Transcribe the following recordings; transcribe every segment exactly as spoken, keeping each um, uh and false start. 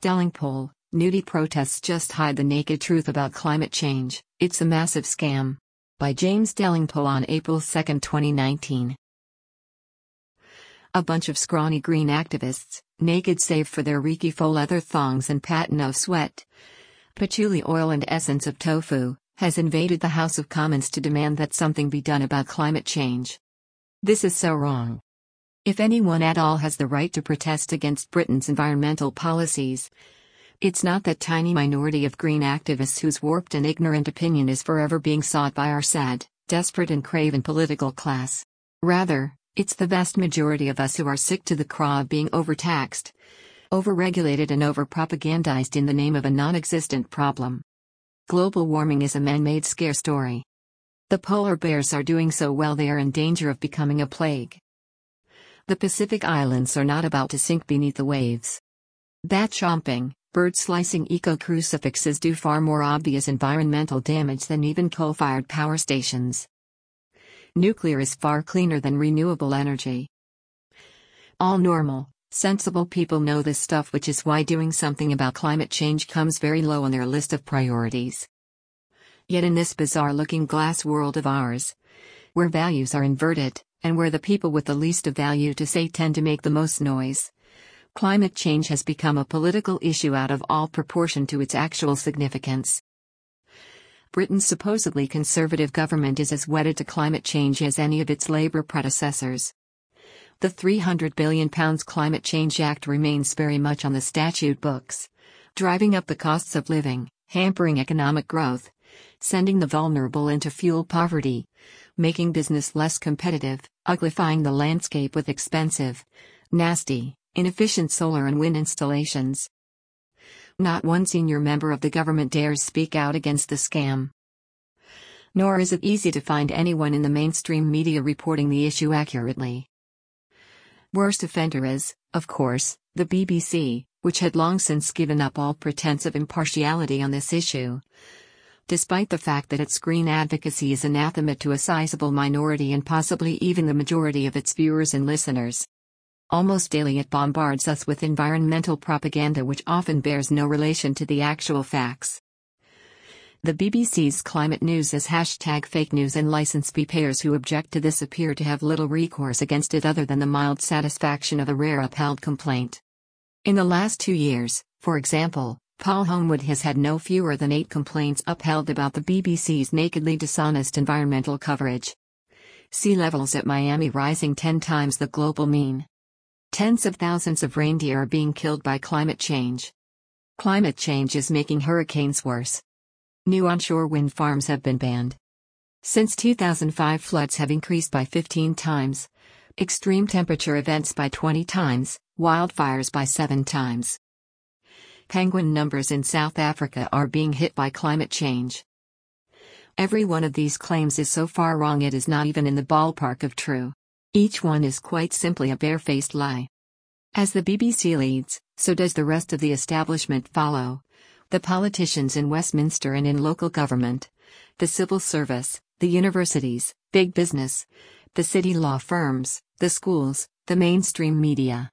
Stelling poll, nudie protests just hide the naked truth about climate change, it's a massive scam. By James Delingpole on April second twenty nineteen. A bunch of scrawny green activists, naked save for their reeky faux leather thongs and patent of sweat, patchouli oil and essence of tofu, has invaded the House of Commons to demand that something be done about climate change. This is so wrong. If anyone at all has the right to protest against Britain's environmental policies, it's not that tiny minority of green activists whose warped and ignorant opinion is forever being sought by our sad, desperate and craven political class. Rather, it's the vast majority of us who are sick to the craw of being overtaxed, overregulated and overpropagandized in the name of a non-existent problem. Global warming is a man-made scare story. The polar bears are doing so well they are in danger of becoming a plague. The Pacific Islands are not about to sink beneath the waves. Bat-chomping, bird-slicing eco-crucifixes do far more obvious environmental damage than even coal-fired power stations. Nuclear is far cleaner than renewable energy. All normal, sensible people know this stuff, which is why doing something about climate change comes very low on their list of priorities. Yet in this bizarre-looking glass world of ours, where values are inverted, and where the people with the least of value to say tend to make the most noise, climate change has become a political issue out of all proportion to its actual significance. Britain's supposedly conservative government is as wedded to climate change as any of its Labour predecessors. The three hundred billion pounds Climate Change Act remains very much on the statute books, driving up the costs of living, hampering economic growth, sending the vulnerable into fuel poverty, making business less competitive, uglifying the landscape with expensive, nasty, inefficient solar and wind installations. Not one senior member of the government dares speak out against the scam. Nor is it easy to find anyone in the mainstream media reporting the issue accurately. Worst offender is, of course, the B B C, which had long since given up all pretense of impartiality on this issue, despite the fact that its green advocacy is anathema to a sizable minority and possibly even the majority of its viewers and listeners. Almost daily it bombards us with environmental propaganda which often bears no relation to the actual facts. The B B C's climate news is hashtag fake news, and license fee payers who object to this appear to have little recourse against it other than the mild satisfaction of a rare upheld complaint. In the last two years, for example, Paul Homewood has had no fewer than eight complaints upheld about the B B C's nakedly dishonest environmental coverage. Sea levels at Miami rising ten times the global mean. Tens of thousands of reindeer are being killed by climate change. Climate change is making hurricanes worse. New onshore wind farms have been banned. Since two thousand five, floods have increased by fifteen times, extreme temperature events by twenty times, wildfires by seven times. Penguin numbers in South Africa are being hit by climate change. Every one of these claims is so far wrong it is not even in the ballpark of true. Each one is quite simply a barefaced lie. As the B B C leads, so does the rest of the establishment follow. The politicians in Westminster and in local government, the civil service, the universities, big business, the city law firms, the schools, the mainstream media.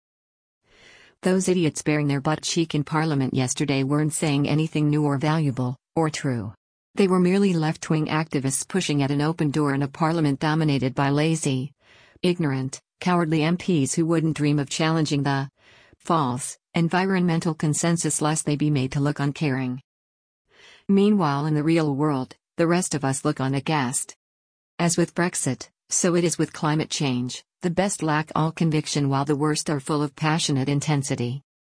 Those idiots bearing their butt cheek in Parliament yesterday weren't saying anything new or valuable, or true. They were merely left-wing activists pushing at an open door in a Parliament dominated by lazy, ignorant, cowardly M Ps who wouldn't dream of challenging the false environmental consensus lest they be made to look uncaring. Meanwhile, in the real world, the rest of us look on aghast. As with Brexit, so it is with climate change. The best lack all conviction while the worst are full of passionate intensity.